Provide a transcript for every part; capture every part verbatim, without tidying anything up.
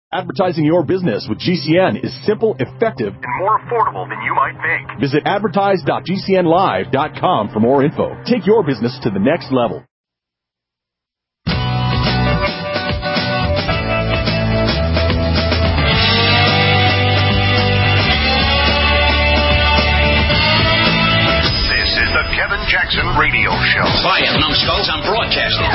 Advertising your business with G C N is simple, effective, and more affordable than you might think. Visit advertise dot g c n live dot com for more info. Take your business to the next level. This is the Kevin Jackson Radio Show. Quiet, numbskulls, I'm broadcasting.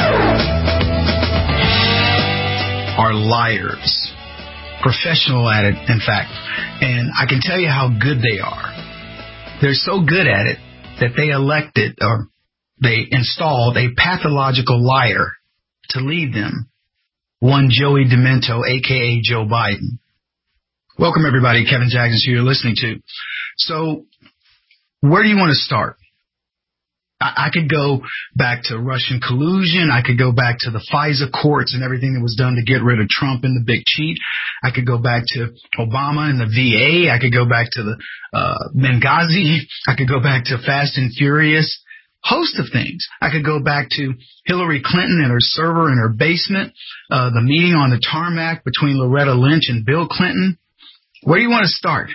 Are liars. Professional at it, in fact. And I can tell you how good they are. They're so good at it that they elected or they installed a pathological liar to lead them, one Joey Demento, a k a. Joe Biden. Welcome, everybody. Kevin Jackson, who you're listening to. So where do you want to start? I could go back to Russian collusion. I could go back to the FISA courts and everything that was done to get rid of Trump and the big cheat. I could go back to Obama and the V A. I could go back to the uh, Benghazi. I could go back to Fast and Furious. Host of things. I could go back to Hillary Clinton and her server in her basement, uh, the meeting on the tarmac between Loretta Lynch and Bill Clinton. Where do you want to start?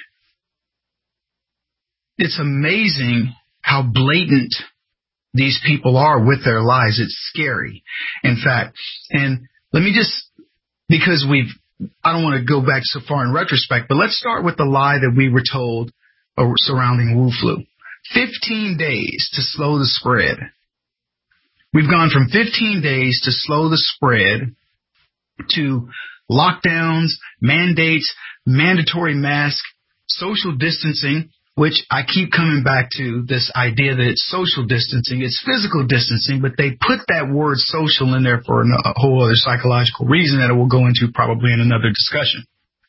It's amazing how blatant these people are with their lies. It's scary, in fact. And let me just, because we've, I don't want to go back so far in retrospect, but let's start with the lie that we were told surrounding Wu flu. fifteen days to slow the spread. We've gone from fifteen days to slow the spread to lockdowns, mandates, mandatory masks, social distancing, which I keep coming back to this idea that it's social distancing. It's physical distancing, but they put that word social in there for a whole other psychological reason that we'll go into probably in another discussion.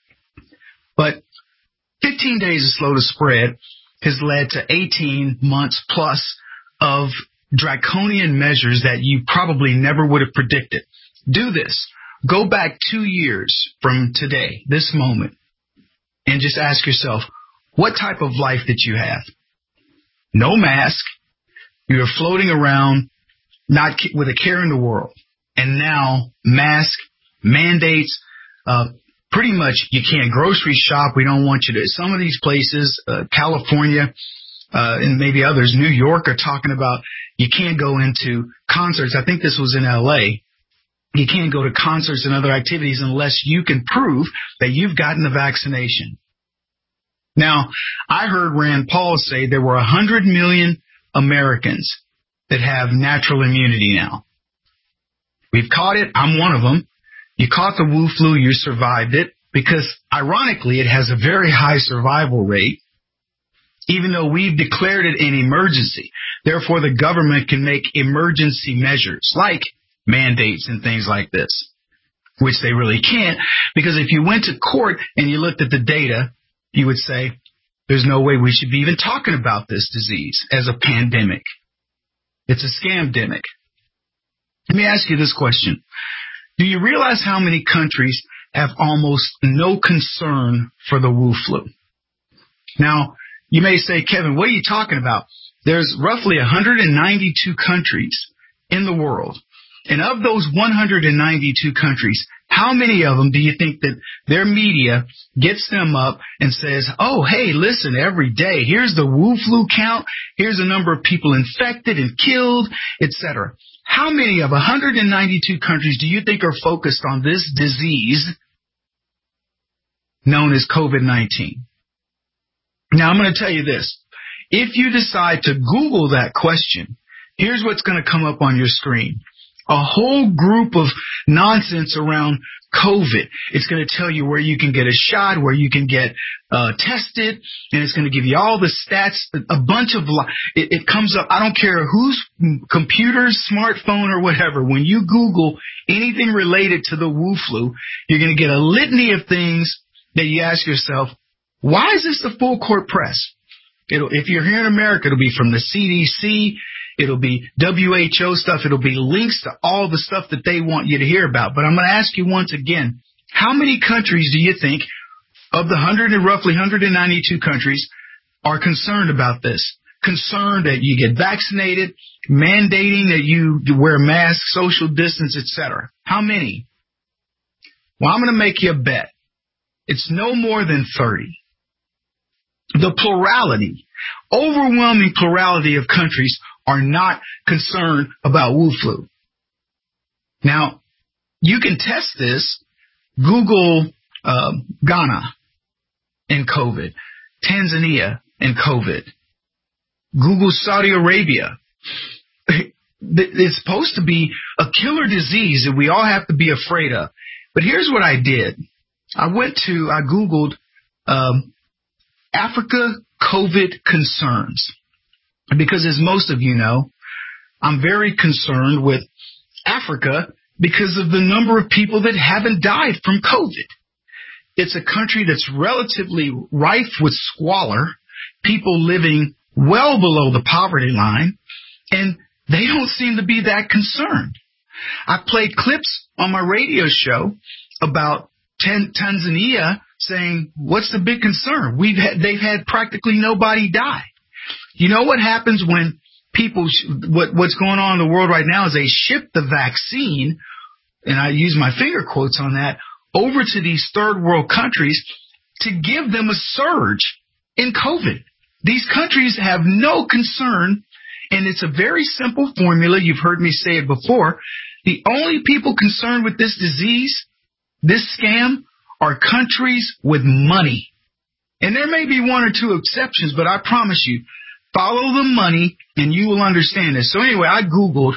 But fifteen days to slow the spread has led to eighteen months plus of draconian measures that you probably never would have predicted. Do this. Go back two years from today, this moment, and just ask yourself, what type of life did you have? No mask. You were floating around, not with a care in the world. And now, mask, mandates, uh, pretty much you can't grocery shop. We don't want you to. Some of these places, uh, California, uh, and maybe others, New York, are talking about you can't go into concerts. I think this was in L A. You can't go to concerts and other activities unless you can prove that you've gotten the vaccination. Now, I heard Rand Paul say there were one hundred million Americans that have natural immunity now. We've caught it. I'm one of them. You caught the Wu flu. You survived it because, ironically, it has a very high survival rate, even though we've declared it an emergency. Therefore, the government can make emergency measures like mandates and things like this, which they really can't, because if you went to court and you looked at the data, you would say, there's no way we should be even talking about this disease as a pandemic. It's a scamdemic. Let me ask you this question. Do you realize how many countries have almost no concern for the Wu flu? Now, you may say, Kevin, what are you talking about? There's roughly one hundred ninety-two countries in the world. And of those one hundred ninety-two countries, how many of them do you think that their media gets them up and says, oh, hey, listen, every day, here's the Wu flu count, here's the number of people infected and killed, et cetera. How many of one hundred ninety-two countries do you think are focused on this disease known as COVID nineteen? Now, I'm going to tell you this. If you decide to Google that question, here's what's going to come up on your screen. A whole group of nonsense around COVID. It's going to tell you where you can get a shot, where you can get uh, tested, and it's going to give you all the stats, a bunch of, it, it comes up, I don't care whose computer, smartphone, or whatever. When you Google anything related to the Wu flu, you're going to get a litany of things that you ask yourself, why is this the full court press? It'll, if you're here in America, it'll be from the C D C, it'll be W H O stuff, it'll be links to all the stuff that they want you to hear about. But I'm going to ask you once again, how many countries do you think of the one hundred and roughly one hundred ninety-two countries are concerned about this? Concerned that you get vaccinated, mandating that you wear masks, social distance, et cetera. How many? Well, I'm going to make you a bet. It's no more than thirty. The plurality, overwhelming plurality of countries are not concerned about Wu flu. Now, you can test this. Google uh, Ghana and COVID, Tanzania and COVID, Google Saudi Arabia. It's supposed to be a killer disease that we all have to be afraid of. But here's what I did. I went to, I Googled um, Africa COVID concerns. Because as most of you know, I'm very concerned with Africa because of the number of people that haven't died from COVID. It's a country that's relatively rife with squalor, people living well below the poverty line, and they don't seem to be that concerned. I played clips on my radio show about Tan- Tanzania saying, what's the big concern? We've had, they've had practically nobody die. You know what happens when people, what, what's going on in the world right now is they ship the vaccine, and I use my finger quotes on that, over to these third world countries to give them a surge in COVID. These countries have no concern, and it's a very simple formula. You've heard me say it before. The only people concerned with this disease, this scam, are countries with money. And there may be one or two exceptions, but I promise you, follow the money and you will understand this. So anyway, I Googled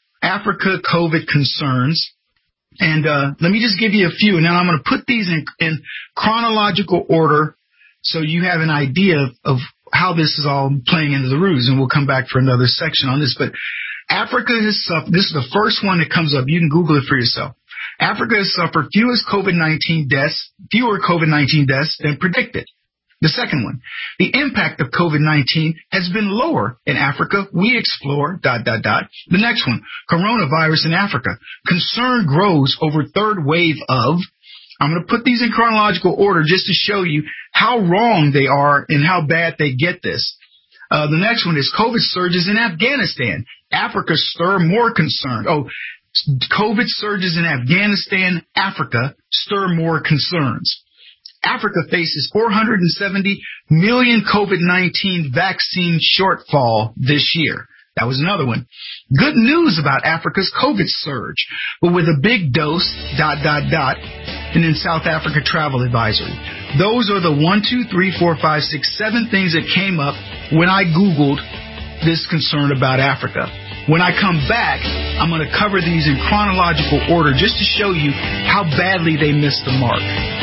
Africa COVID concerns. And uh, let me just give you a few. And then I'm going to put these in, in chronological order so you have an idea of, of how this is all playing into the ruse. And we'll come back for another section on this. But Africa has suffered. This is the first one that comes up. You can Google it for yourself. Africa has suffered fewest COVID nineteen deaths, fewer COVID nineteen deaths than predicted. The second one, the impact of COVID nineteen has been lower in Africa. We explore, dot, dot, dot. The next one, coronavirus in Africa. Concern grows over third wave of. I'm going to put these in chronological order just to show you how wrong they are and how bad they get this. Uh, the next one is COVID surges in Afghanistan. Africa stir more concern. Oh, COVID surges in Afghanistan, Africa stir more concerns. Africa faces four hundred seventy million COVID nineteen vaccine shortfall this year. That was another one. Good news about Africa's COVID surge, but with a big dose, dot, dot, dot, and then South Africa travel advisory. Those are the one, two, three, four, five, six, seven things that came up when I Googled this concern about Africa. When I come back, I'm going to cover these in chronological order just to show you how badly they missed the mark.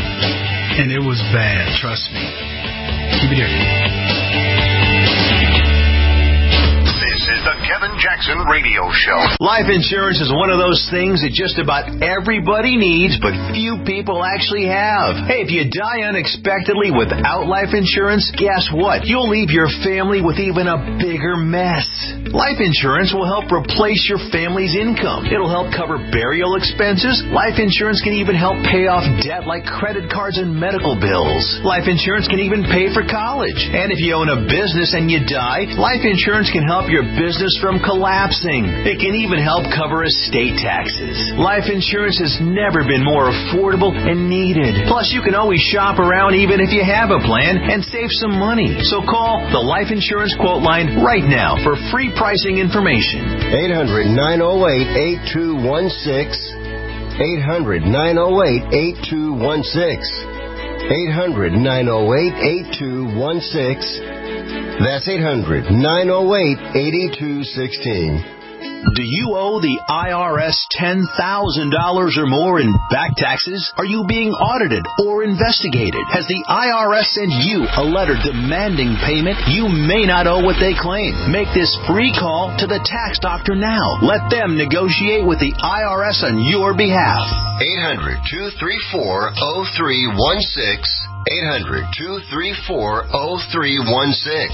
And it was bad, trust me. Keep it here. This is the Kevin Jackson Radio Show. Life insurance is one of those things that just about everybody needs, but few people actually have. Hey, if you die unexpectedly without life insurance, guess what? You'll leave your family with even a bigger mess. Life insurance will help replace your family's income. It'll help cover burial expenses. Life insurance can even help pay off debt like credit cards and medical bills. Life insurance can even pay for college. And if you own a business and you die, life insurance can help your business from collapsing. It can even help cover estate taxes. Life insurance has never been more affordable and needed. Plus, you can always shop around even if you have a plan and save some money. So call the Life Insurance Quote Line right now for free pricing information. eight hundred, nine oh eight, eight two one six. eight hundred, nine oh eight, eight two one six. eight hundred, nine oh eight, eight two one six. That's eight hundred, nine oh eight, eight two one six. Do you owe the I R S ten thousand dollars or more in back taxes? Are you being audited or investigated? Has the I R S sent you a letter demanding payment? You may not owe what they claim. Make this free call to the tax doctor now. Let them negotiate with the I R S on your behalf. eight hundred, two three four, oh three one six. eight hundred, two three four, oh three one six.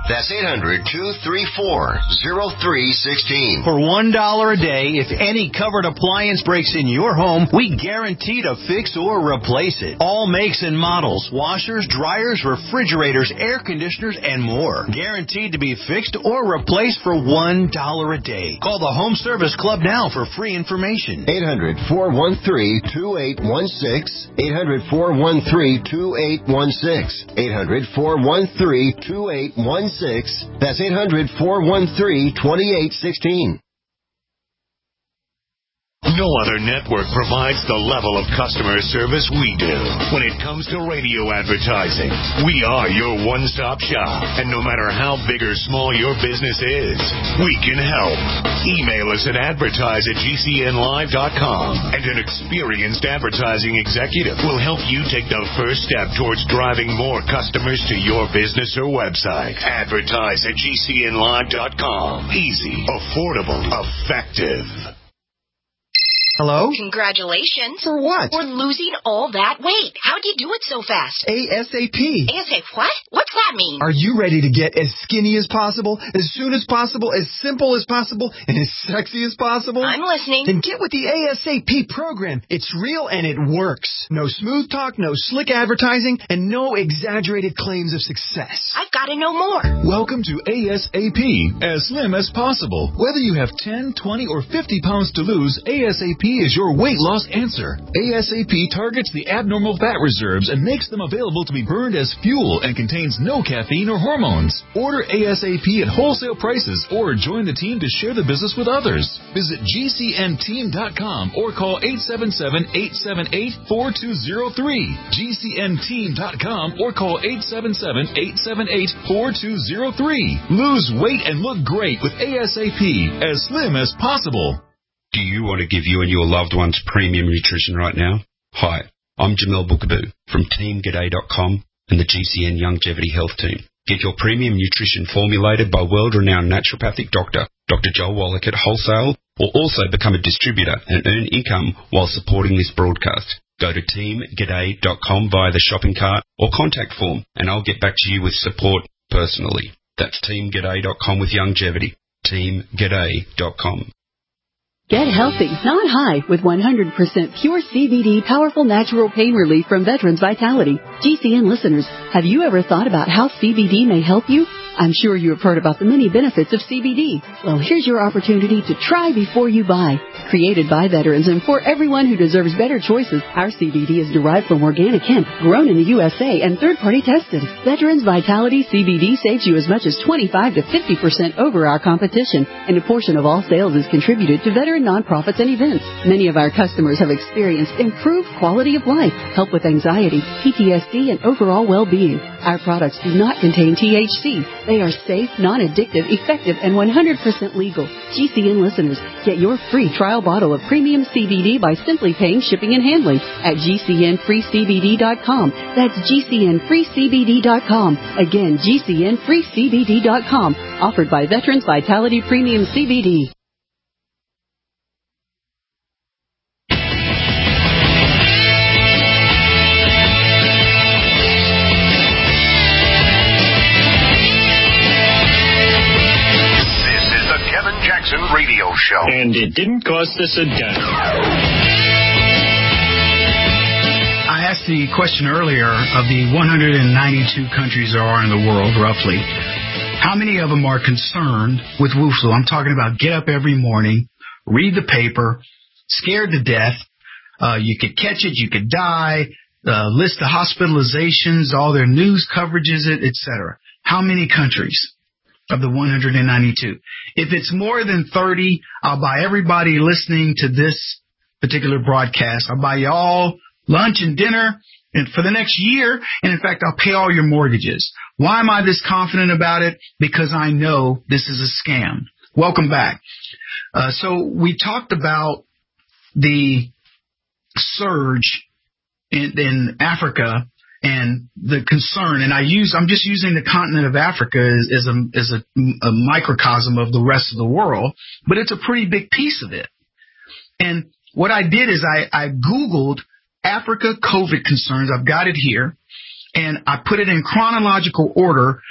That's eight hundred, two three four, zero three one six. For one dollar a day, if any covered appliance breaks in your home, we guarantee to fix or replace it. All makes and models, washers, dryers, refrigerators, air conditioners, and more. Guaranteed to be fixed or replaced for one dollar a day. Call the Home Service Club now for free information. eight hundred, four one three, two eight one six. eight hundred, four one three, two eight one six. eight hundred, four one three, two eight one six. That's eight hundred, four one three, two eight one six. No other network provides the level of customer service we do. When it comes to radio advertising, we are your one-stop shop. And no matter how big or small your business is, we can help. Email us at advertise at G C N live dot com, and an experienced advertising executive will help you take the first step towards driving more customers to your business or website. Advertise at G C N live dot com. Easy, affordable, effective. Hello? Congratulations. For what? For losing all that weight. How'd you do it so fast? ASAP. ASAP what? What's that mean? Are you ready to get as skinny as possible, as soon as possible, as simple as possible, and as sexy as possible? I'm listening. Then get with the ASAP program. It's real and it works. No smooth talk, no slick advertising, and no exaggerated claims of success. I've got to know more. Welcome to ASAP, as slim as possible. Whether you have ten, twenty, or fifty pounds to lose, ASAP is your weight loss answer. ASAP targets the abnormal fat reserves and makes them available to be burned as fuel and contains no caffeine or hormones. Order ASAP at wholesale prices or join the team to share the business with others. Visit G C N team dot com or call eight seven seven, eight seven eight, four two zero three. G C N team dot com or call eight seven seven, eight seven eight, four two zero three. Lose weight and look great with ASAP, as slim as possible. Do you want to give you and your loved ones premium nutrition right now? Hi, I'm Jamel Bookaboo from team g'day dot com and the G C N Longevity Health Team. Get your premium nutrition formulated by world-renowned naturopathic doctor, Doctor Joel Wallach at wholesale, or also become a distributor and earn income while supporting this broadcast. Go to team g'day dot com via the shopping cart or contact form, and I'll get back to you with support personally. That's team g'day dot com with longevity. team g'day dot com. Get healthy, not high, with one hundred percent pure C B D powerful natural pain relief from Veterans Vitality. G C N listeners, have you ever thought about how C B D may help you? I'm sure you have heard about the many benefits of C B D. Well, here's your opportunity to try before you buy. Created by veterans and for everyone who deserves better choices, our C B D is derived from organic hemp, grown in the U S A, and third-party tested. Veterans Vitality C B D saves you as much as twenty-five to fifty percent over our competition, and a portion of all sales is contributed to veteran nonprofits and events. Many of our customers have experienced improved quality of life, help with anxiety, P T S D, and overall well-being. Our products do not contain T H C. They are safe, non-addictive, effective, and one hundred percent legal. G C N listeners, get your free trial bottle of premium C B D by simply paying shipping and handling at G C N free C B D dot com. That's G C N free C B D dot com. Again, G C N free C B D dot com. Offered by Veterans Vitality Premium C B D. Radio show. And it didn't cost us a dime. I asked the question earlier of the one hundred ninety-two countries there are in the world, roughly, how many of them are concerned with Wu flu? I'm talking about get up every morning, read the paper, scared to death, uh, you could catch it, you could die, uh, list the hospitalizations, all their news coverages, et cetera. How many countries of the one hundred ninety-two? If it's more than thirty, I'll buy everybody listening to this particular broadcast. I'll buy you all lunch and dinner and for the next year, and in fact, I'll pay all your mortgages. Why am I this confident about it? Because I know this is a scam. Welcome back. Uh, so we talked about the surge in, in Africa and the concern, and I use, I'm just using the continent of Africa as, as, a, as a, a microcosm of the rest of the world, but it's a pretty big piece of it. And what I did is I, I Googled Africa COVID concerns. I've got it here, and I put it in chronological order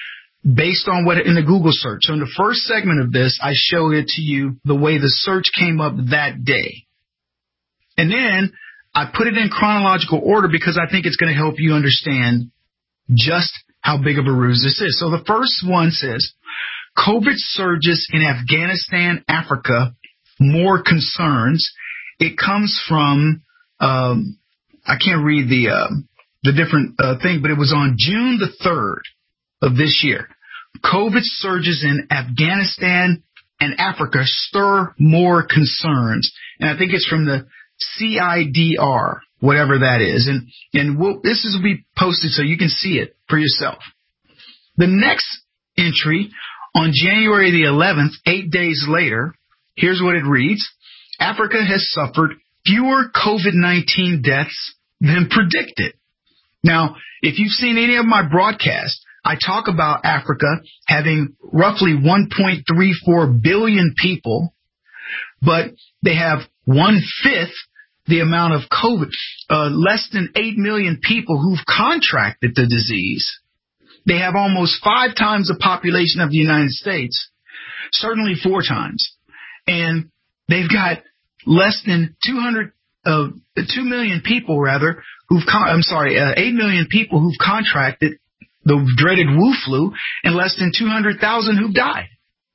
based on what in the Google search. So in the first segment of this, I showed it to you the way the search came up that day. And then I put it in chronological order because I think it's going to help you understand just how big of a ruse this is. So the first one says, COVID surges in Afghanistan, Africa, more concerns. It comes from, um, I can't read the uh, the different uh, thing, but it was on June the third of this year. COVID surges in Afghanistan and Africa stir more concerns. And I think it's from the C I D R, whatever that is. And, and we'll, this is will be posted so you can see it for yourself. The next entry on January the eleventh, eight days later, here's what it reads. Africa has suffered fewer COVID nineteen deaths than predicted. Now, if you've seen any of my broadcasts, I talk about Africa having roughly one point three four billion people, but they have one-fifth the amount of COVID, uh, less than eight million people who've contracted the disease. They have almost five times the population of the United States, certainly four times. And they've got less than two hundred, uh, two million people rather, who've, con- I'm sorry, uh, eight million people who've contracted the dreaded Wu flu, and less than two hundred thousand who've died.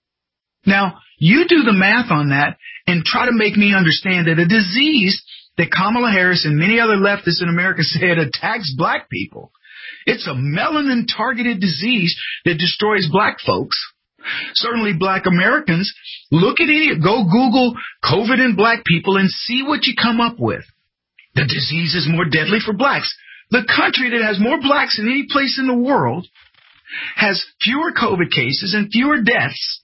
Now, you do the math on that and try to make me understand that a disease that Kamala Harris and many other leftists in America said attacks black people. It's a melanin-targeted disease that destroys black folks. Certainly black Americans. Look at any, go Google COVID in black people and see what you come up with. The disease is more deadly for blacks. The country that has more blacks than any place in the world has fewer COVID cases and fewer deaths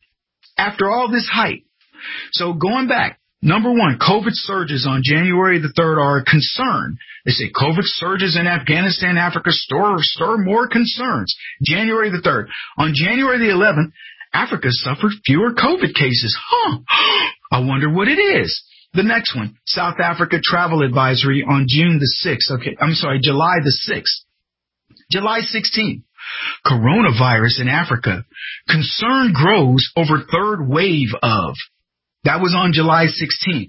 after all this hype. So going back, number one, COVID surges on January the third are a concern. They say COVID surges in Afghanistan, Africa stir, stir more concerns. January the third. On January the eleventh, Africa suffered fewer COVID cases. Huh. I wonder what it is. The next one, South Africa travel advisory on June the sixth. Okay, I'm sorry, July the sixth. July sixteenth, coronavirus in Africa. Concern grows over third wave of. That was on July sixteenth.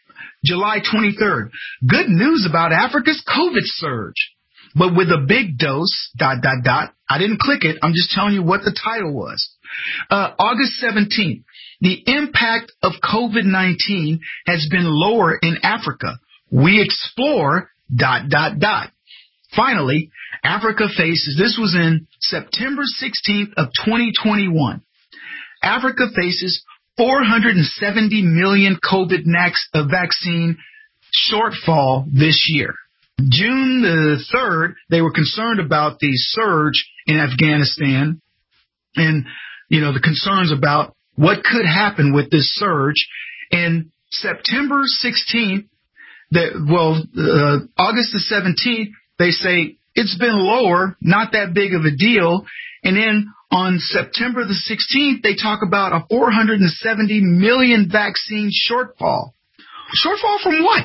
July twenty-third, good news about Africa's COVID surge. But with a big dose, dot, dot, dot. I didn't click it. I'm just telling you what the title was. Uh, August seventeenth, the impact of COVID nineteen has been lower in Africa. We explore, dot, dot, dot. Finally, Africa faces, this was in September sixteenth of twenty twenty-one. Africa faces four hundred seventy million COVID vaccine shortfall this year. June the third, they were concerned about the surge in Afghanistan and, you know, the concerns about what could happen with this surge. And September sixteenth, the, well, uh, August the seventeenth, they say it's been lower, not that big of a deal. And then on September the sixteenth, they talk about a four hundred seventy million vaccine shortfall. Shortfall from what?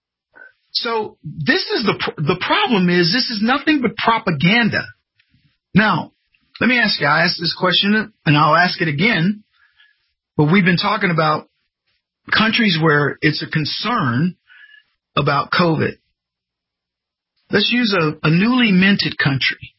So this is the the problem is this is nothing but propaganda. Now, let me ask you, I asked this question and I'll ask it again, but we've been talking about countries where it's a concern about COVID. Let's use a, a newly minted country.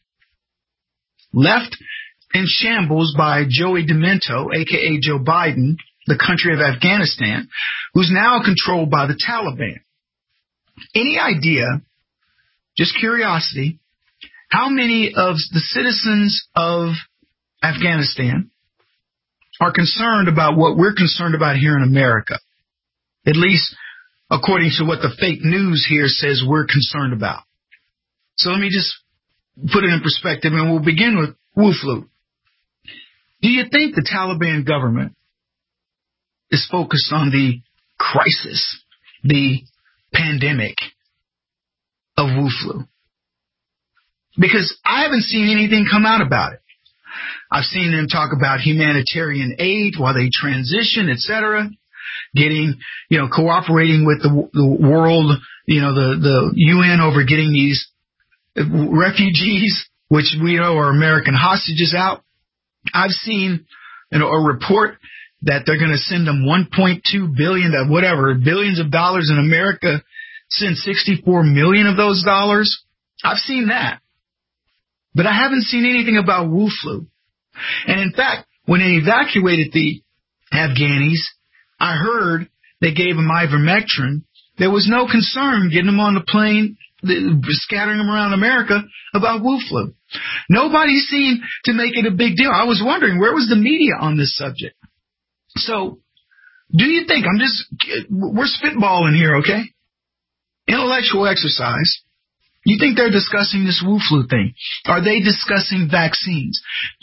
Left in shambles by Joey Demento, a k a. Joe Biden, the country of Afghanistan, who's now controlled by the Taliban. Any idea, just curiosity, how many of the citizens of Afghanistan are concerned about what we're concerned about here in America? At least according to what the fake news here says we're concerned about. So let me just put it in perspective, and we'll begin with Wu flu. Do you think the Taliban government is focused on the crisis, the pandemic of Wu flu? Because I haven't seen anything come out about it. I've seen them talk about humanitarian aid while they transition, et cetera, getting, you know, cooperating with the, the world, you know, the, the U N over getting these refugees, which we know are American hostages, out. I've seen you know, a report that they're going to send them one point two billion dollars, whatever, billions of dollars in America, send sixty-four million of those dollars. I've seen that. But I haven't seen anything about Wu flu. And in fact, when they evacuated the Afghanis, I heard they gave them ivermectin. There was no concern getting them on the plane, scattering them around America about Wu flu. Nobody seemed to make it a big deal. I was wondering, where was the media on this subject? So, do you think, I'm just, we're spitballing here, okay? Intellectual exercise. You think they're discussing this Wu flu thing? Are they discussing vaccines?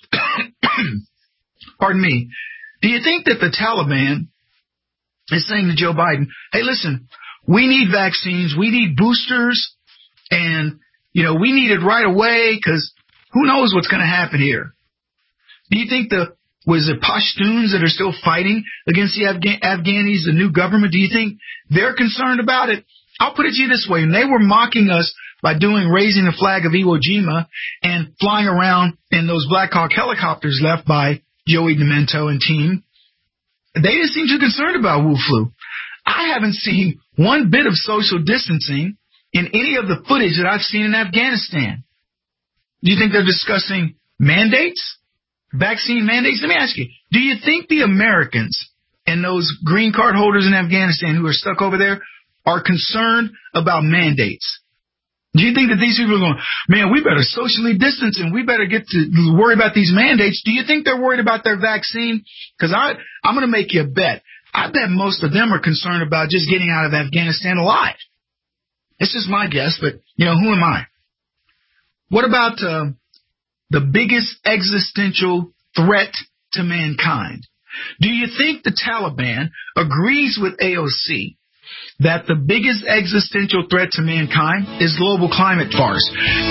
Pardon me. Do you think that the Taliban is saying to Joe Biden, hey, listen, we need vaccines, we need boosters, and, you know, we need it right away because who knows what's going to happen here? Do you think the, was it Pashtuns that are still fighting against the Afga- Afghanis, the new government, do you think they're concerned about it? I'll put it to you this way. When they were mocking us by doing raising the flag of Iwo Jima and flying around in those Black Hawk helicopters left by Joey Demento and team, they didn't seem too concerned about Wu flu. I haven't seen one bit of social distancing in any of the footage that I've seen in Afghanistan. Do you think they're discussing mandates, vaccine mandates? Let me ask you, do you think the Americans and those green card holders in Afghanistan who are stuck over there are concerned about mandates? Do you think that these people are going, man, we better socially distance and we better get to worry about these mandates? Do you think they're worried about their vaccine? Because I, I'm going to make you a bet. I bet most of them are concerned about just getting out of Afghanistan alive. It's just my guess, but, you know, who am I? What about uh, the biggest existential threat to mankind? Do you think the Taliban agrees with A O C that the biggest existential threat to mankind is global climate farce?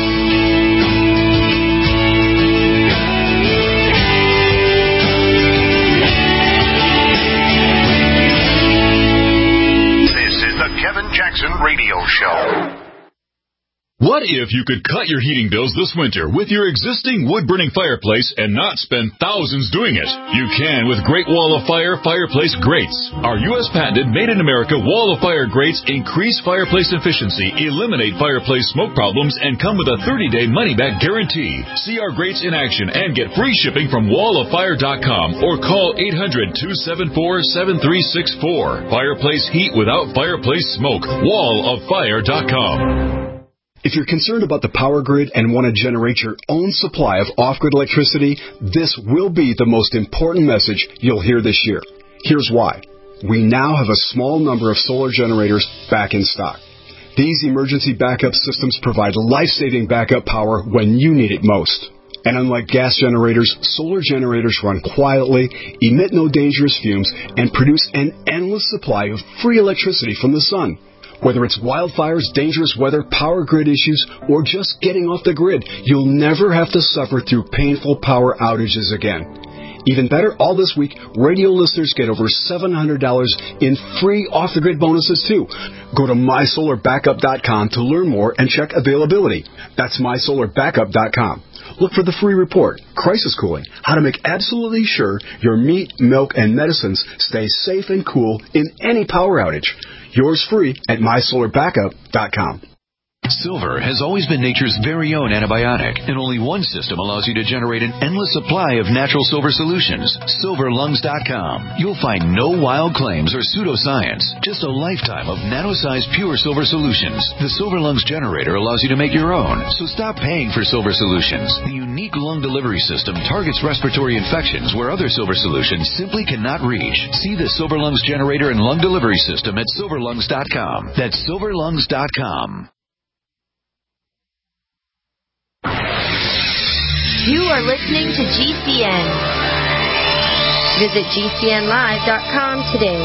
This is the Kevin Jackson Radio Show. What if you could cut your heating bills this winter with your existing wood-burning fireplace and not spend thousands doing it? You can with Great Wall of Fire Fireplace Grates. Our U S patented made-in-America Wall of Fire grates increase fireplace efficiency, eliminate fireplace smoke problems, and come with a thirty-day money-back guarantee. See our grates in action and get free shipping from wall of fire dot com or call eight hundred, two seven four, seven three six four. Fireplace heat without fireplace smoke. wall of fire dot com. If you're concerned about the power grid and want to generate your own supply of off-grid electricity, this will be the most important message you'll hear this year. Here's why. We now have a small number of solar generators back in stock. These emergency backup systems provide life-saving backup power when you need it most. And unlike gas generators, solar generators run quietly, emit no dangerous fumes, and produce an endless supply of free electricity from the sun. Whether it's wildfires, dangerous weather, power grid issues, or just getting off the grid, you'll never have to suffer through painful power outages again. Even better, all this week, radio listeners get over seven hundred dollars in free off-the-grid bonuses, too. Go to my solar backup dot com to learn more and check availability. That's my solar backup dot com. Look for the free report, Crisis Cooling, how to make absolutely sure your meat, milk, and medicines stay safe and cool in any power outage. Yours free at my solar backup dot com. Silver has always been nature's very own antibiotic, and only one system allows you to generate an endless supply of natural silver solutions. silver lungs dot com. You'll find no wild claims or pseudoscience, just a lifetime of nano-sized pure silver solutions. The Silver Lungs generator allows you to make your own, so stop paying for silver solutions. The unique lung delivery system targets respiratory infections where other silver solutions simply cannot reach. See the Silver Lungs generator and lung delivery system at silver lungs dot com. That's silver lungs dot com. You are listening to G C N. Visit G C N live dot com today.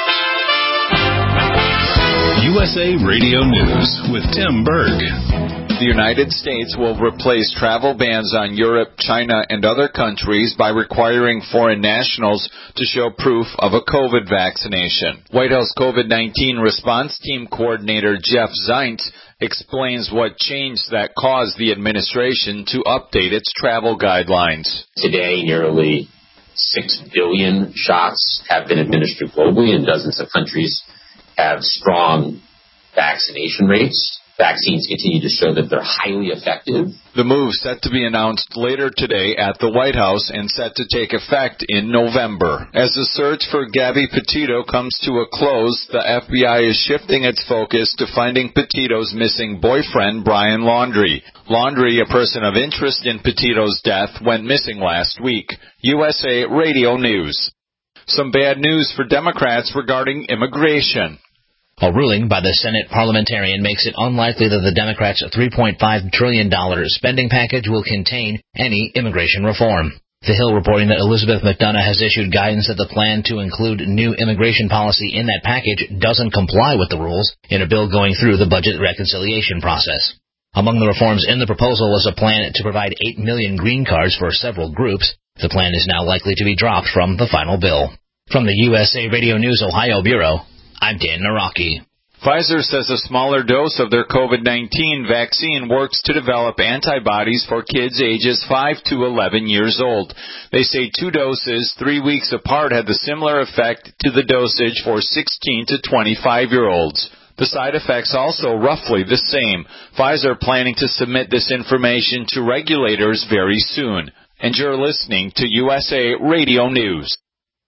U S A Radio News with Tim Berg. The United States will replace travel bans on Europe, China, and other countries by requiring foreign nationals to show proof of a COVID vaccination. White House COVID nineteen response team coordinator Jeff Zients explains what changed that caused the administration to update its travel guidelines. Today, nearly six billion shots have been administered globally, and dozens of countries have strong vaccination rates. Vaccines continue to show that they're highly effective. The move set to be announced later today at the White House and set to take effect in November. As the search for Gabby Petito comes to a close, the F B I is shifting its focus to finding Petito's missing boyfriend, Brian Laundrie. Laundrie, a person of interest in Petito's death, went missing last week. U S A Radio News. Some bad news for Democrats regarding immigration. A ruling by the Senate parliamentarian makes it unlikely that the Democrats' three point five trillion dollars spending package will contain any immigration reform. The Hill reporting that Elizabeth McDonough has issued guidance that the plan to include new immigration policy in that package doesn't comply with the rules in a bill going through the budget reconciliation process. Among the reforms in the proposal was a plan to provide eight million green cards for several groups. The plan is now likely to be dropped from the final bill. From the U S A Radio News Ohio Bureau, I'm Dan Naraki. Pfizer says a smaller dose of their COVID nineteen vaccine works to develop antibodies for kids ages five to eleven years old. They say two doses, three weeks apart, had the similar effect to the dosage for sixteen to twenty-five-year-olds. The side effects also roughly the same. Pfizer planning to submit this information to regulators very soon. And you're listening to U S A Radio News.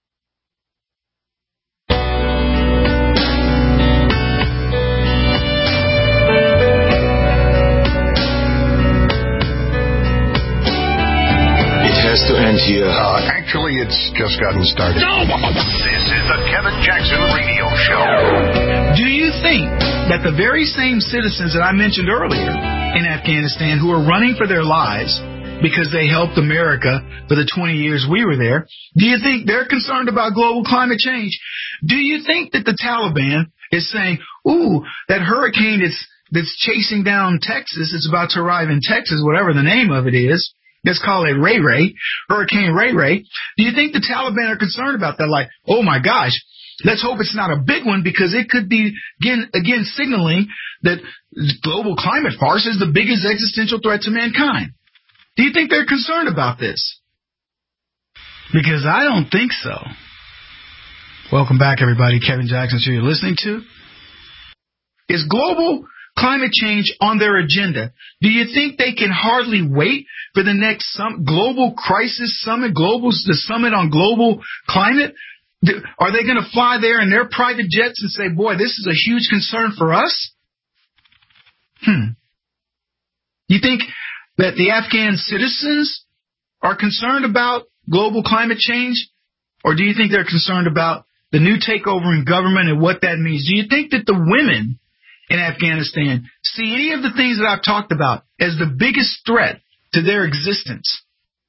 Has to end here. Uh, actually, it's just gotten started. No! This is the Kevin Jackson Radio Show. Do you think that the very same citizens that I mentioned earlier in Afghanistan who are running for their lives because they helped America for the twenty years we were there, do you think they're concerned about global climate change? Do you think that the Taliban is saying, ooh, that hurricane that's, that's chasing down Texas, it's about to arrive in Texas, whatever the name of it is, let's call it Ray Ray, Hurricane Ray Ray. Do you think the Taliban are concerned about that? Like, oh my gosh, let's hope it's not a big one because it could be, again, again signaling that global climate farce is the biggest existential threat to mankind. Do you think they're concerned about this? Because I don't think so. Welcome back, everybody. Kevin Jackson, who you're listening to. Is global climate change on their agenda? Do you think they can hardly wait for the next sum- global crisis summit, global the summit on global climate? Do, are they going to fly there in their private jets and say, boy, this is a huge concern for us? Hmm. You think that the Afghan citizens are concerned about global climate change? Or do you think they're concerned about the new takeover in government and what that means? Do you think that the women in Afghanistan see any of the things that I've talked about as the biggest threat to their existence?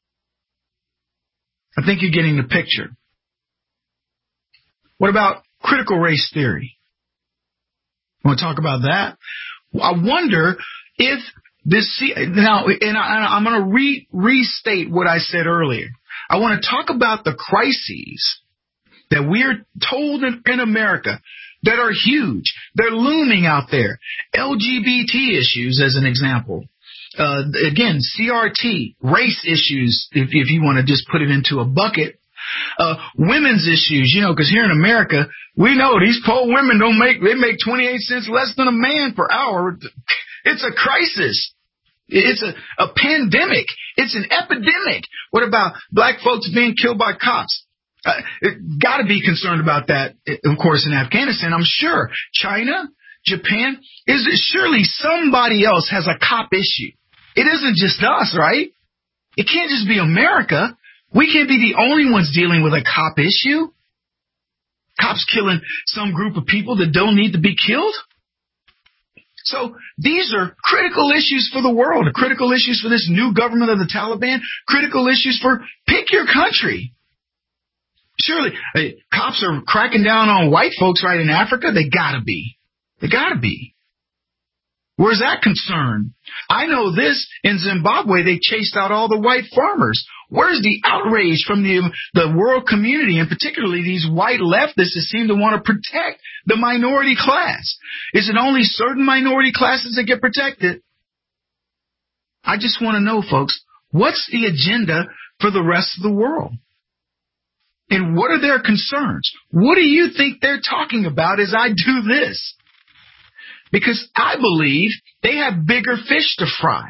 I think you're getting the picture. What about critical race theory? Want to talk about that? I wonder if this, now, and I, I'm going to re, restate what I said earlier. I want to talk about the crises that we're told in, in America that are huge. They're looming out there. L G B T issues, as an example. Uh, again, C R T, race issues, if, if you want to just put it into a bucket. Uh, women's issues, you know, because here in America, we know these poor women don't make, they make twenty-eight cents less than a man per hour. It's a crisis. It's a, a pandemic. It's an epidemic. What about black folks being killed by cops? Uh, got to be concerned about that, of course, in Afghanistan. I'm sure China, Japan, is surely somebody else has a cop issue. It isn't just us, right? It can't just be America. We can't be the only ones dealing with a cop issue. Cops killing some group of people that don't need to be killed. So these are critical issues for the world, critical issues for this new government of the Taliban, critical issues for pick your country. Surely, hey, cops are cracking down on white folks right in Africa. They gotta be. They gotta be. Where's that concern? I know this, in Zimbabwe, they chased out all the white farmers. Where's the outrage from the, the world community, and particularly these white leftists that seem to want to protect the minority class? Is it only certain minority classes that get protected? I just want to know, folks, what's the agenda for the rest of the world? And what are their concerns? What do you think they're talking about as I do this? Because I believe they have bigger fish to fry.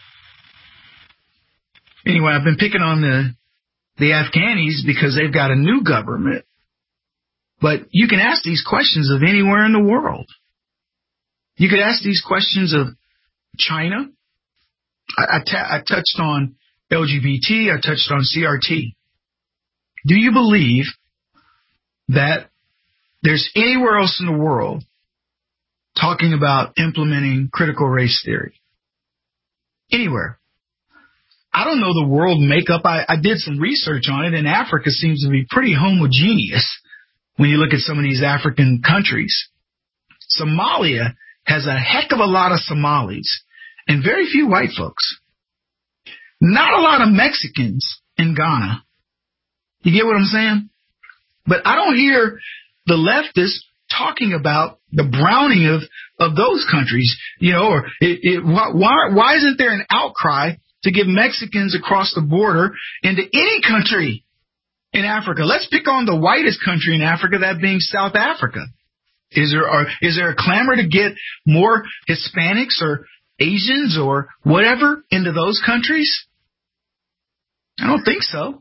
Anyway, I've been picking on the the Afghanis because they've got a new government. But you can ask these questions of anywhere in the world. You could ask these questions of China. I, I, ta- I touched on L G B T. I touched on C R T. Do you believe that there's anywhere else in the world talking about implementing critical race theory? Anywhere. I don't know the world makeup. I, I did some research on it, and Africa seems to be pretty homogeneous when you look at some of these African countries. Somalia has a heck of a lot of Somalis and very few white folks. Not a lot of Mexicans in Ghana. You get what I'm saying? But I don't hear the leftists talking about the browning of, of those countries, you know, or it, it, why, why isn't there an outcry to give Mexicans across the border into any country in Africa? Let's pick on the whitest country in Africa, that being South Africa. Is there, are, is there a clamor to get more Hispanics or Asians or whatever into those countries? I don't think so.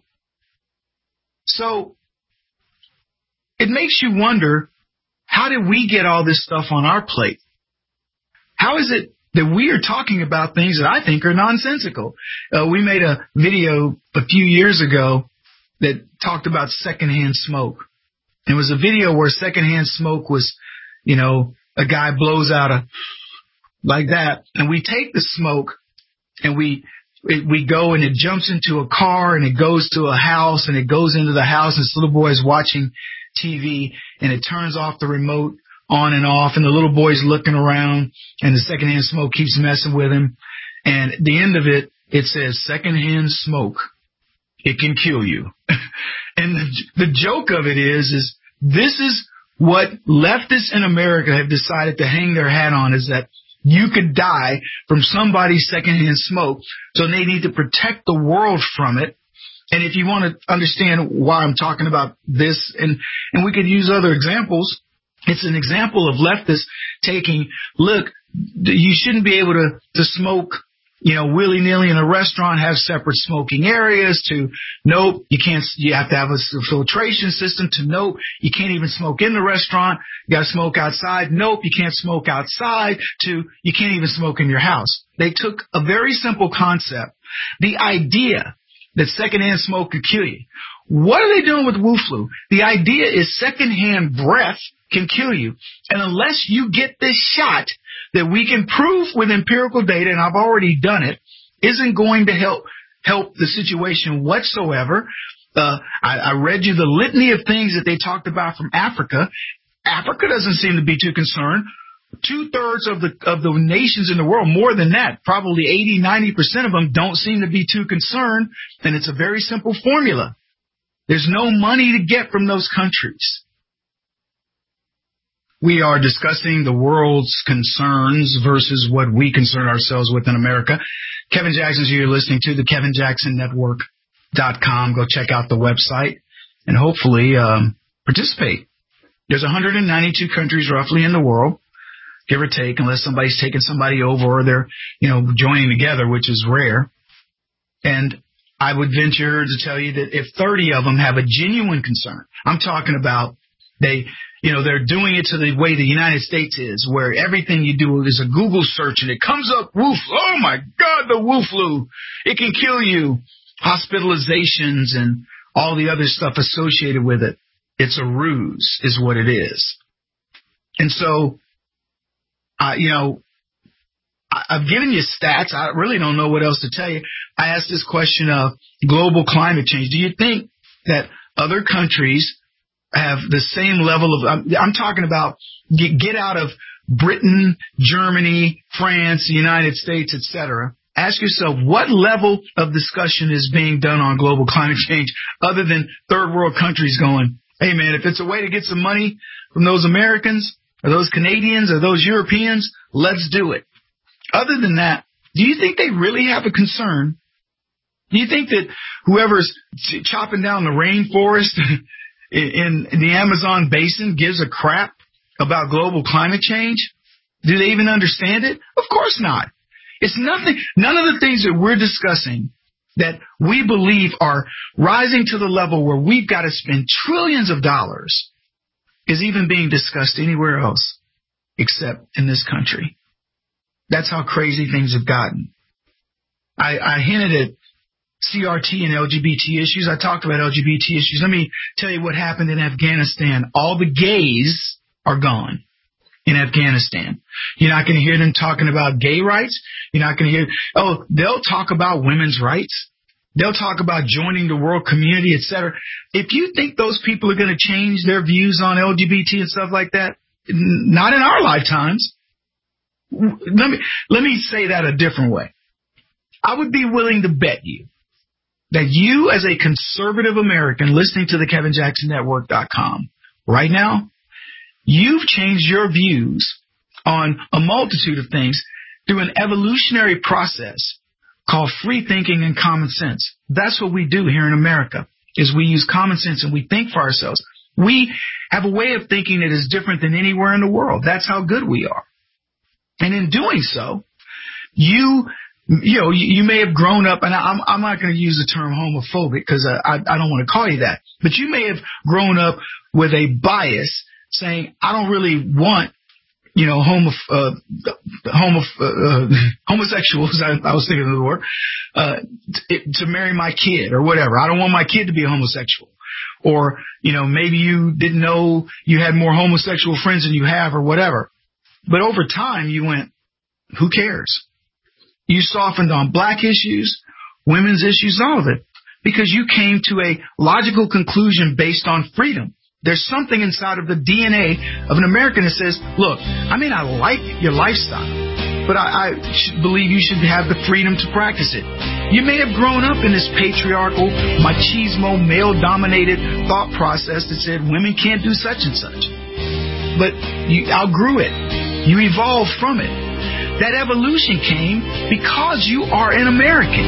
So it makes you wonder, how did we get all this stuff on our plate? How is it that we are talking about things that I think are nonsensical? Uh, we made a video a few years ago that talked about secondhand smoke. It was a video where secondhand smoke was, you know, a guy blows out a, like that, and we take the smoke and we, it, we go and it jumps into a car and it goes to a house and it goes into the house, and this little boy is watching T V and it turns off the remote on and off, and the little boy's looking around and the secondhand smoke keeps messing with him. And at the end of it, it says, secondhand smoke, it can kill you. And the, the joke of it is, is this is what leftists in America have decided to hang their hat on, is that you could die from somebody's secondhand smoke, so they need to protect the world from it. And if you want to understand why I'm talking about this, and, and we could use other examples, it's an example of leftists taking, look, you shouldn't be able to, to smoke, you know, willy-nilly in a restaurant, have separate smoking areas, to nope, you can't, you have to have a filtration system, to nope, you can't even smoke in the restaurant, you got to smoke outside, nope, you can't smoke outside, to you can't even smoke in your house. They took a very simple concept, the idea that secondhand smoke could kill you. What are they doing with Wu flu? The idea is secondhand breath can kill you. And unless you get this shot that we can prove with empirical data, and I've already done it, isn't going to help help the situation whatsoever. Uh, I, I read you the litany of things that they talked about from Africa. Africa doesn't seem to be too concerned. Two-thirds of the of the nations in the world, more than that, probably eighty, ninety percent of them don't seem to be too concerned, and it's a very simple formula. There's no money to get from those countries. We are discussing the world's concerns versus what we concern ourselves with in America. Kevin Jackson's here. You're listening to the Kevin Jackson Network dot com. Go check out the website and hopefully um, participate. There's one hundred ninety-two countries roughly in the world, give or take, unless somebody's taking somebody over or they're, you know, joining together, which is rare. And I would venture to tell you that if thirty of them have a genuine concern, I'm talking about they, you know, they're doing it to the way the United States is, where everything you do is a Google search and it comes up, woof, oh my God, the Wu flu, it can kill you, hospitalizations and all the other stuff associated with it. It's a ruse is what it is. And so, uh, you know, I, I've given you stats. I really don't know what else to tell you. I asked this question of global climate change. Do you think that other countries have the same level of, I'm, I'm talking about get, get out of Britain, Germany, France, the United States, et cetera. Ask yourself, what level of discussion is being done on global climate change other than third world countries going, hey, man, if it's a way to get some money from those Americans or those Canadians or those Europeans, let's do it. Other than that, do you think they really have a concern? Do you think that whoever's ch- chopping down the rainforest in, in the Amazon basin gives a crap about global climate change? Do they even understand it? Of course not. It's nothing. None of the things that we're discussing that we believe are rising to the level where we've got to spend trillions of dollars is even being discussed anywhere else except in this country. That's how crazy things have gotten. I, I hinted at C R T and L G B T issues. I talked about L G B T issues. Let me tell you what happened in Afghanistan. All the gays are gone in Afghanistan. You're not going to hear them talking about gay rights. You're not going to hear, oh, they'll talk about women's rights. They'll talk about joining the world community, et cetera. If you think those people are going to change their views on L G B T and stuff like that, not in our lifetimes. Let me, let me say that a different way. I would be willing to bet you that you as a conservative American listening to the Kevin Jackson Network dot com right now, you've changed your views on a multitude of things through an evolutionary process called free thinking and common sense. That's what we do here in America, is we use common sense and we think for ourselves. We have a way of thinking that is different than anywhere in the world. That's how good we are. And in doing so, you, you know, you, you may have grown up, and I'm, I'm not going to use the term homophobic because I, I don't want to call you that, but you may have grown up with a bias saying, I don't really want, you know, homo, uh, homo, uh, homosexuals, I, I was thinking of the word, uh, to, to marry my kid or whatever. I don't want my kid to be a homosexual. Or, you know, maybe you didn't know you had more homosexual friends than you have or whatever. But over time, you went, who cares? You softened on black issues, women's issues, all of it, because you came to a logical conclusion based on freedom. There's something inside of the D N A of an American that says, look, I may not like your lifestyle, but I, I should believe you should have the freedom to practice it. You may have grown up in this patriarchal, machismo, male-dominated thought process that said women can't do such and such. But you outgrew it. You evolved from it. That evolution came because you are an American.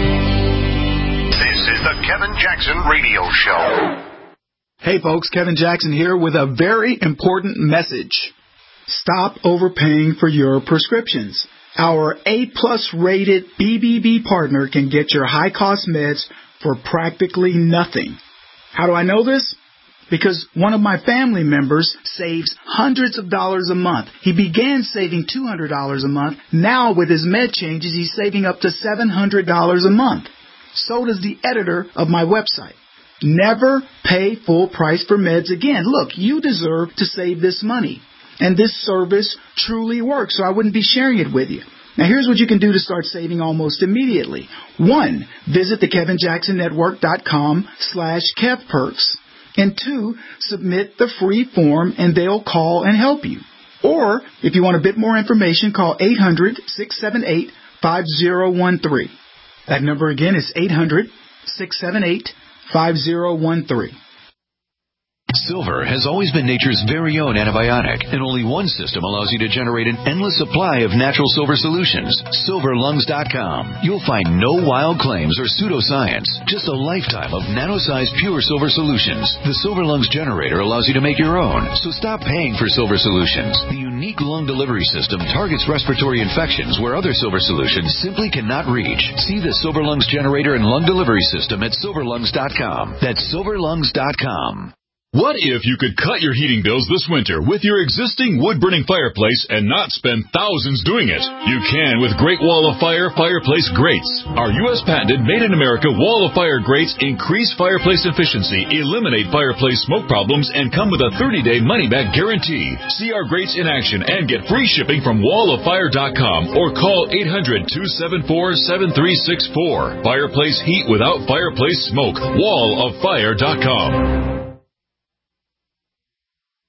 This is the Kevin Jackson Radio Show. Hey folks, Kevin Jackson here with a very important message. Stop overpaying for your prescriptions. Our A-plus rated B B B partner can get your high-cost meds for practically nothing. How do I know this? Because one of my family members saves hundreds of dollars a month. He began saving two hundred dollars a month. Now with his med changes, he's saving up to seven hundred dollars a month. So does the editor of my website. Never pay full price for meds again. Look, you deserve to save this money. And this service truly works, so I wouldn't be sharing it with you. Now, here's what you can do to start saving almost immediately. One, visit the Kevin Jackson Network dot com slash KevPerks. And two, submit the free form and they'll call and help you. Or, if you want a bit more information, call eight hundred, six seven eight, five zero one three. That number again is eight hundred, six seven eight, five zero one three. Silver has always been nature's very own antibiotic, and only one system allows you to generate an endless supply of natural silver solutions. Silver Lungs dot com. You'll find no wild claims or pseudoscience, just a lifetime of nano-sized pure silver solutions. The Silver Lungs generator allows you to make your own, so stop paying for silver solutions. The unique lung delivery system targets respiratory infections where other silver solutions simply cannot reach. See the Silver Lungs generator and lung delivery system at Silver Lungs dot com. That's Silver Lungs dot com. What if you could cut your heating bills this winter with your existing wood-burning fireplace and not spend thousands doing it? You can with Great Wall of Fire fireplace grates. Our U S patented made-in-America Wall of Fire grates increase fireplace efficiency, eliminate fireplace smoke problems, and come with a thirty-day money-back guarantee. See our grates in action and get free shipping from wall of fire dot com or call eight hundred, two seven four, seven three six four. Fireplace heat without fireplace smoke. wall of fire dot com.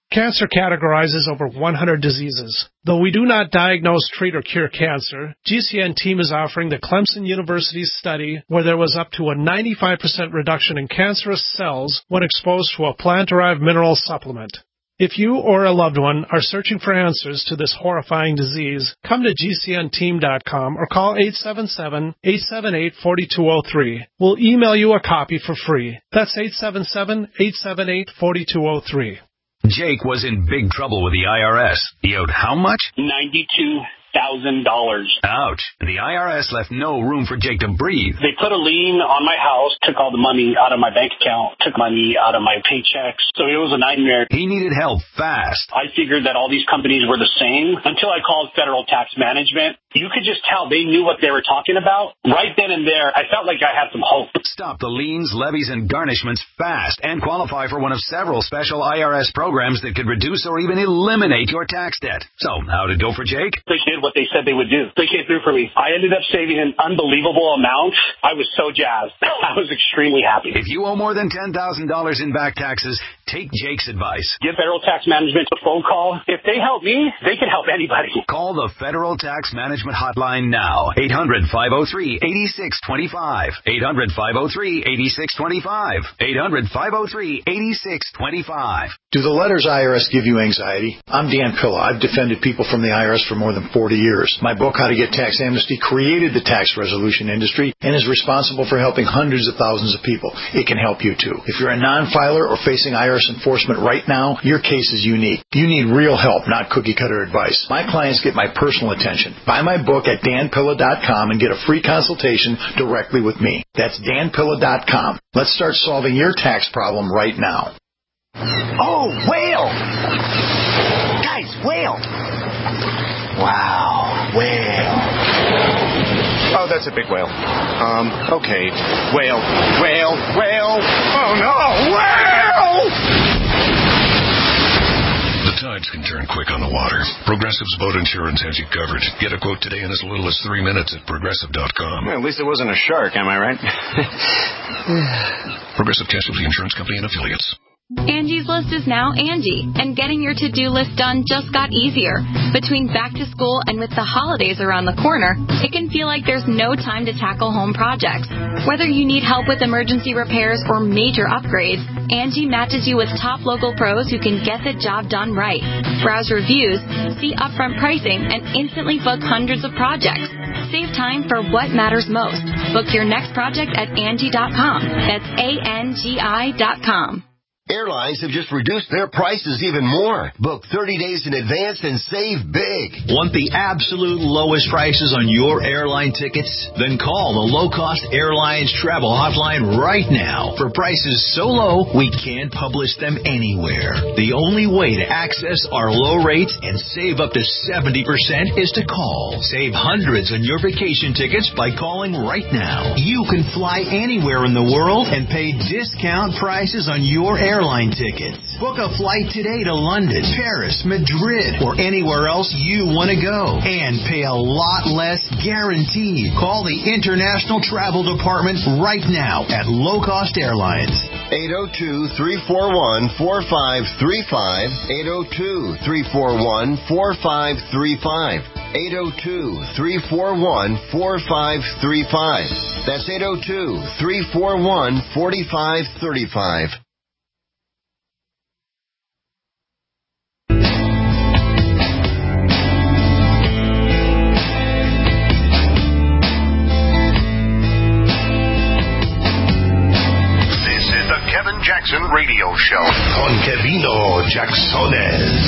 Cancer categorizes over one hundred diseases. Though we do not diagnose, treat, or cure cancer, G C N team is offering the Clemson University study where there was up to a ninety-five percent reduction in cancerous cells when exposed to a plant-derived mineral supplement. If you or a loved one are searching for answers to this horrifying disease, come to G C N team dot com or call eight seven seven, eight seven eight, four two zero three. We'll email you a copy for free. That's eight seven seven, eight seven eight, four two zero three. Jake was in big trouble with the I R S. He owed how much? ninety-two thousand dollars. Ouch. The I R S left no room for Jake to breathe. They put a lien on my house, took all the money out of my bank account, took money out of my paychecks. So it was a nightmare. He needed help fast. I figured that all these companies were the same until I called Federal Tax Management. You could just tell they knew what they were talking about. Right then and there, I felt like I had some hope. Stop the liens, levies, and garnishments fast and qualify for one of several special I R S programs that could reduce or even eliminate your tax debt. So, how'd it go for Jake? They did what they said they would do. They came through for me. I ended up saving an unbelievable amount. I was so jazzed. I was extremely happy. If you owe more than ten thousand dollars in back taxes, take Jake's advice. Give Federal Tax Management a phone call. If they help me, they can help anybody. Call the Federal Tax Management Hotline now. eight hundred, five oh three, eight six two five. eight hundred, five oh three, eight six two five. eight hundred, five oh three, eight six two five. Do the letters I R S give you anxiety? I'm Dan Pilla. I've defended people from the I R S for more than forty years. My book, How to Get Tax Amnesty, created the tax resolution industry and is responsible for helping hundreds of thousands of people. It can help you too. If you're a non-filer or facing I R S enforcement right now, your case is unique. You need real help, not cookie-cutter advice. My clients get my personal attention. Buy my book at dan pilla dot com and get a free consultation directly with me. That's dan pilla dot com. Let's start solving your tax problem right now. Oh, whale! Guys, whale! Wow, whale. Oh, that's a big whale. Um, okay. Whale, whale, whale. Oh, no, whale! The tides can turn quick on the water. Progressive's boat insurance has you covered. Get a quote today in as little as three minutes at progressive dot com. Well, at least it wasn't a shark, am I right? Progressive Casualty Insurance Company and affiliates. Angie's List is now Angie, and getting your to-do list done just got easier. Between back to school and with the holidays around the corner, it can feel like there's no time to tackle home projects. Whether you need help with emergency repairs or major upgrades, Angie matches you with top local pros who can get the job done right. Browse reviews, see upfront pricing, and instantly book hundreds of projects. Save time for what matters most. Book your next project at Angie dot com. That's A N G I dot com. Airlines have just reduced their prices even more. Book thirty days in advance and save big. Want the absolute lowest prices on your airline tickets? Then call the Low Cost Airlines Travel Hotline right now. For prices so low, we can't publish them anywhere. The only way to access our low rates and save up to seventy percent is to call. Save hundreds on your vacation tickets by calling right now. You can fly anywhere in the world and pay discount prices on your airline airline tickets. Book a flight today to London, Paris, Madrid, or anywhere else you want to go and pay a lot less guaranteed. Call the International Travel Department right now at Low Cost Airlines. eight oh two, three four one, four five three five. eight oh two, three four one, four five three five. eight oh two, three four one, four five three five. That's eight oh two, three four one, four five three five. Kevin Jackson Radio Show. Con Kevino Jacksones.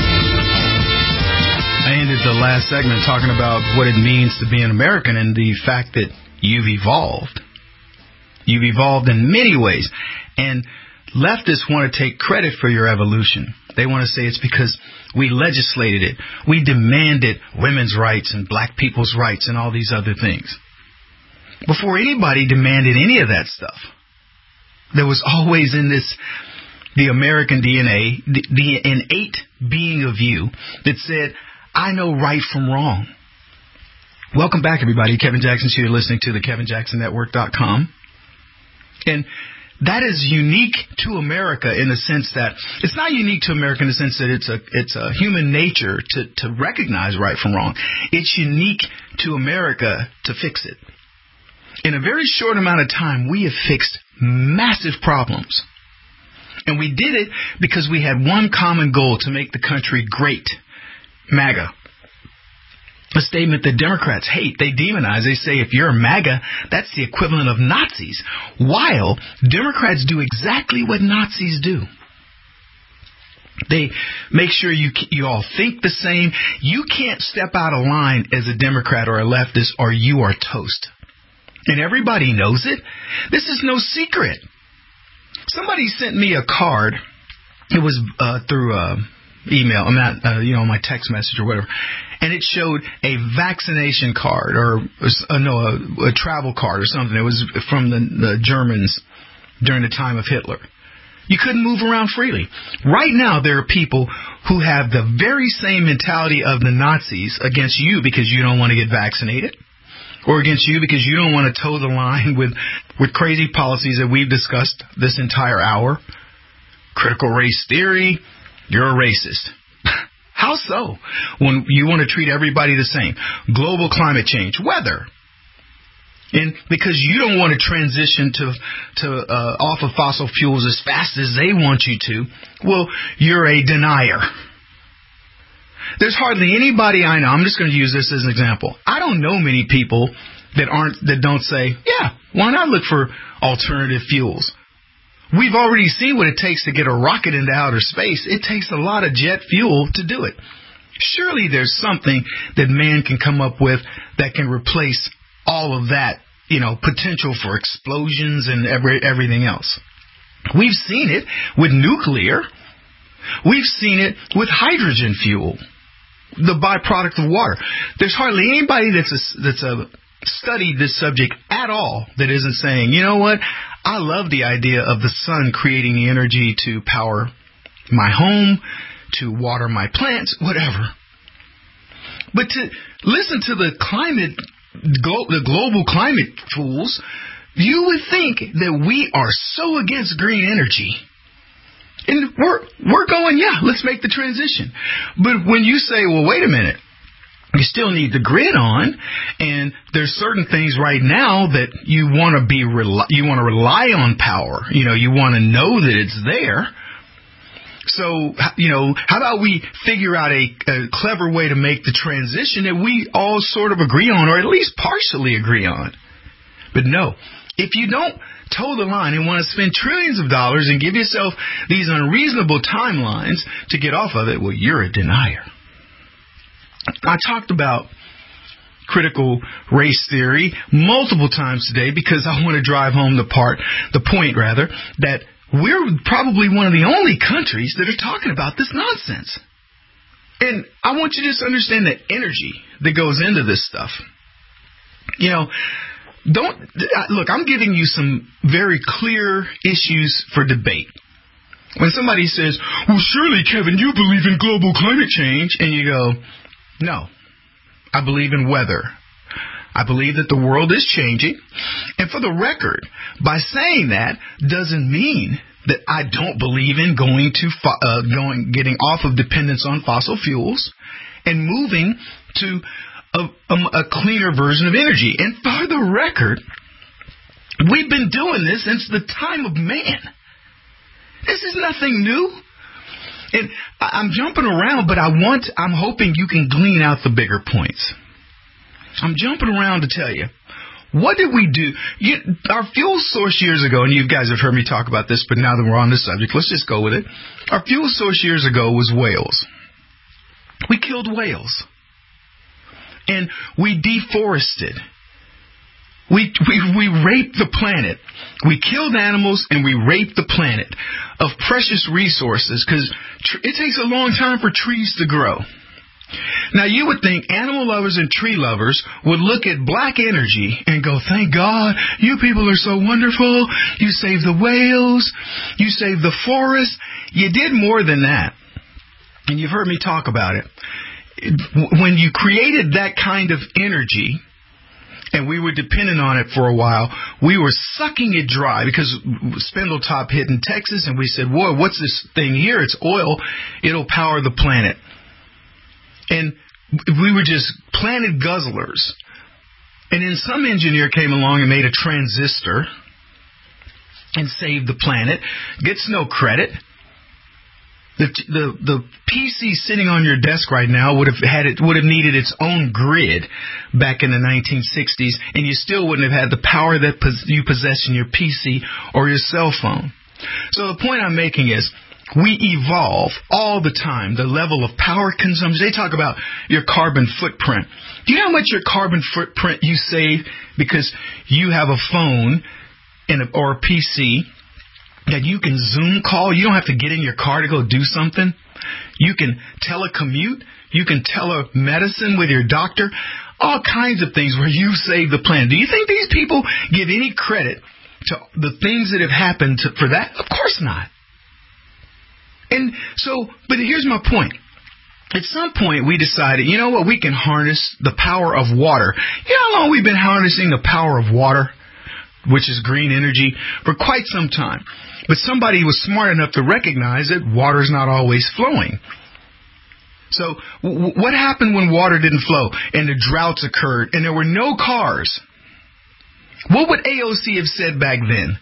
I ended the last segment talking about what it means to be an American and the fact that you've evolved. You've evolved in many ways. And leftists want to take credit for your evolution. They want to say it's because we legislated it. We demanded women's rights and black people's rights and all these other things. Before anybody demanded any of that stuff, there was always in this, the American D N A, the, the innate being of you that said, I know right from wrong. Welcome back, everybody. Kevin Jackson's here, listening to the Kevin Jackson Network dot com. And that is unique to America in the sense that it's not unique to America in the sense that it's a it's a human nature to, to recognize right from wrong. It's unique to America to fix it. In a very short amount of time, we have fixed massive problems. And we did it because we had one common goal: to make the country great. MAGA. A statement that Democrats hate. They demonize. They say if you're a MAGA, that's the equivalent of Nazis. While Democrats do exactly what Nazis do. They make sure you you all think the same. You can't step out of line as a Democrat or a leftist, or you are toast. And everybody knows it. This is no secret. Somebody sent me a card. It was uh, through uh, email. I'm not, uh, you know, my text message or whatever. And it showed a vaccination card or uh, no, a, a travel card or something. It was from the, the Germans during the time of Hitler. You couldn't move around freely. Right now, there are people who have the very same mentality of the Nazis against you because you don't want to get vaccinated, or against you because you don't want to toe the line with, with crazy policies that we've discussed this entire hour. Critical race theory, you're a racist. How so? When you want to treat everybody the same. Global climate change, weather. And because you don't want to transition to to uh, off of fossil fuels as fast as they want you to, well, you're a denier. There's hardly anybody I know. I'm just going to use this as an example. I don't know many people that aren't that don't say, yeah, why not look for alternative fuels? We've already seen what it takes to get a rocket into outer space. It takes a lot of jet fuel to do it. Surely there's something that man can come up with that can replace all of that, you know, potential for explosions and every, everything else. We've seen it with nuclear. We've seen it with hydrogen fuel, the byproduct of water. There's hardly anybody that's a, that's a studied this subject at all that isn't saying, you know what, I love the idea of the sun creating the energy to power my home, to water my plants, whatever. But to listen to the climate, the global climate fools, you would think that we are so against green energy. And we're we're going, yeah, let's make the transition. But when you say, well, wait a minute, you still need the grid on, and there's certain things right now that you want to be you want to rely on power. You know, you want to know that it's there. So, you know, how about we figure out a, a clever way to make the transition that we all sort of agree on, or at least partially agree on? But no, if you don't toe the line and want to spend trillions of dollars and give yourself these unreasonable timelines to get off of it, well, you're a denier. I talked about critical race theory multiple times today because I want to drive home the part, the point rather, that we're probably one of the only countries that are talking about this nonsense. And I want you to just understand the energy that goes into this stuff. You know, don't look, I'm giving you some very clear issues for debate. When somebody says, well, surely, Kevin, you believe in global climate change, and you go, no, I believe in weather. I believe that the world is changing. And for the record, by saying that doesn't mean that I don't believe in going to fo- uh, going getting off of dependence on fossil fuels and moving to a, a, a cleaner version of energy. And for the record, we've been doing this since the time of man. This is nothing new. And I'm jumping around, but I want, I'm hoping you can glean out the bigger points. I'm jumping around to tell you, what did we do? You, our fuel source years ago, and you guys have heard me talk about this, but now that we're on this subject, let's just go with it. Our fuel source years ago was whales. We killed whales. And we deforested. We, we we raped the planet. We killed animals and we raped the planet of precious resources because tr- it takes a long time for trees to grow. Now, you would think animal lovers and tree lovers would look at black energy and go, thank God, you people are so wonderful. You saved the whales. You saved the forest. You did more than that. And you've heard me talk about it. When you created that kind of energy, and we were dependent on it for a while. We were sucking it dry because Spindletop hit in Texas, and we said, whoa, what's this thing here? It's oil. It'll power the planet. And we were just planet guzzlers. And then some engineer came along and made a transistor and saved the planet. Gets no credit. The, the the P C sitting on your desk right now would have had it would have needed its own grid back in the nineteen sixties, and you still wouldn't have had the power that pos- you possess in your P C or your cell phone. So the point I'm making is we evolve all the time. The level of power consumption. They talk about your carbon footprint. Do you know how much your carbon footprint you save because you have a phone and a, or a P C that you can Zoom call? You don't have to get in your car to go do something. You can telecommute. You can telemedicine with your doctor. All kinds of things where you save the planet. Do you think these people give any credit to the things that have happened to, for that? Of course not. And so, but here's my point. At some point, we decided, you know what, we can harness the power of water. You know how long we've been harnessing the power of water, which is green energy, for quite some time. But somebody was smart enough to recognize that water's not always flowing. So w- what happened when water didn't flow and the droughts occurred and there were no cars? What would A O C have said back then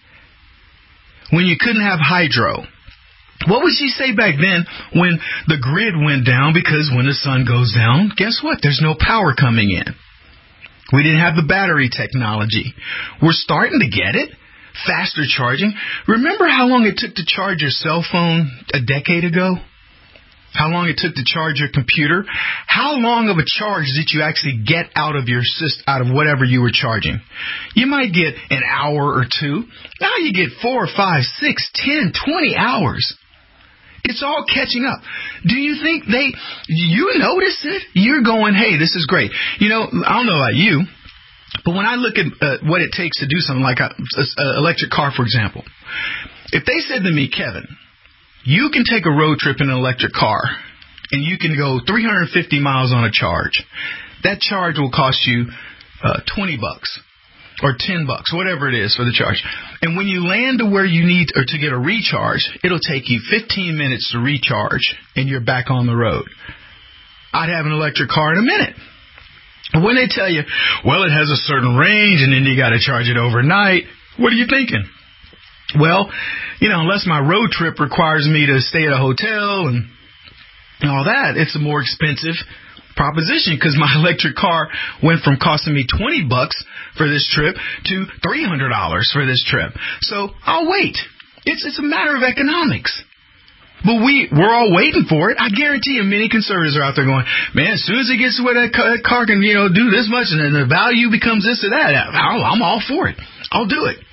when you couldn't have hydro? What would she say back then when the grid went down? Because when the sun goes down, guess what? There's no power coming in. We didn't have the battery technology. We're starting to get it. Faster charging. Remember how long it took to charge your cell phone a decade ago? How long it took to charge your computer? How long of a charge did you actually get out of your system, out of whatever you were charging? You might get an hour or two. Now you get four, five, six, ten, twenty hours. It's all catching up. Do you think they, you notice it? You're going, hey, this is great. You know, I don't know about you, but when I look at uh, what it takes to do something like an electric car, for example, if they said to me, Kevin, you can take a road trip in an electric car and you can go three hundred fifty miles on a charge, that charge will cost you uh, twenty bucks. Or ten bucks, whatever it is for the charge. And when you land to where you need or to get a recharge, it'll take you fifteen minutes to recharge and you're back on the road. I'd have an electric car in a minute. And when they tell you, well, it has a certain range and then you got to charge it overnight, what are you thinking? Well, you know, unless my road trip requires me to stay at a hotel and all that, it's a more expensive proposition because my electric car went from costing me twenty bucks for this trip to three hundred dollars for this trip. So I'll wait. It's it's a matter of economics. But we, we're all waiting for it. I guarantee you many conservatives are out there going, man, as soon as it gets to where that car can, you know, do this much and then the value becomes this or that, I'm all for it. I'll do it.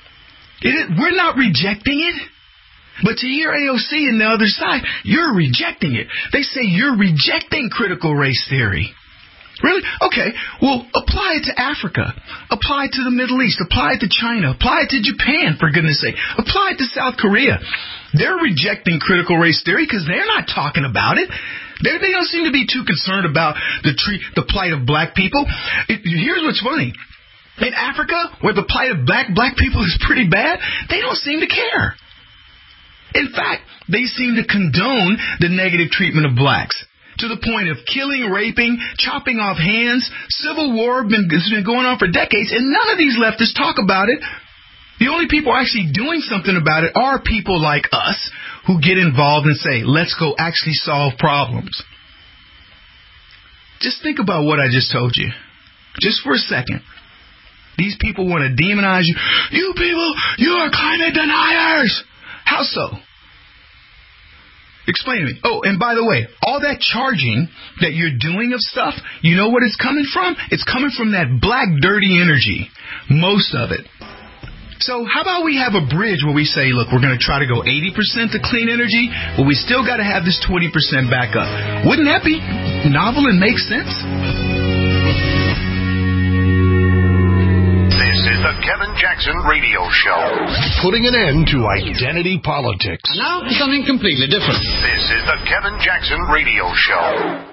it we're not rejecting it. But to hear A O C and the other side, you're rejecting it. They say you're rejecting critical race theory. Really? Okay, well, apply it to Africa. Apply it to the Middle East. Apply it to China. Apply it to Japan, for goodness sake. Apply it to South Korea. They're rejecting critical race theory because they're not talking about it. They're, they don't seem to be too concerned about the tree, the plight of black people. It, here's what's funny. In Africa, where the plight of black, black people is pretty bad, they don't seem to care. In fact, they seem to condone the negative treatment of blacks to the point of killing, raping, chopping off hands. Civil war been, has been going on for decades, and none of these leftists talk about it. The only people actually doing something about it are people like us who get involved and say, let's go actually solve problems. Just think about what I just told you. Just for a second. These people want to demonize you. You people, you are climate deniers. How so? Explain to me. Oh, and by the way, all that charging that you're doing of stuff, you know what it's coming from? It's coming from that black, dirty energy. Most of it. So how about we have a bridge where we say, look, we're going to try to go eighty percent to clean energy, but we still got to have this twenty percent back up. Wouldn't that be novel and make sense? This is the Kevin Jackson Radio Show. Putting an end to identity politics. And now for something completely different. This is the Kevin Jackson Radio Show.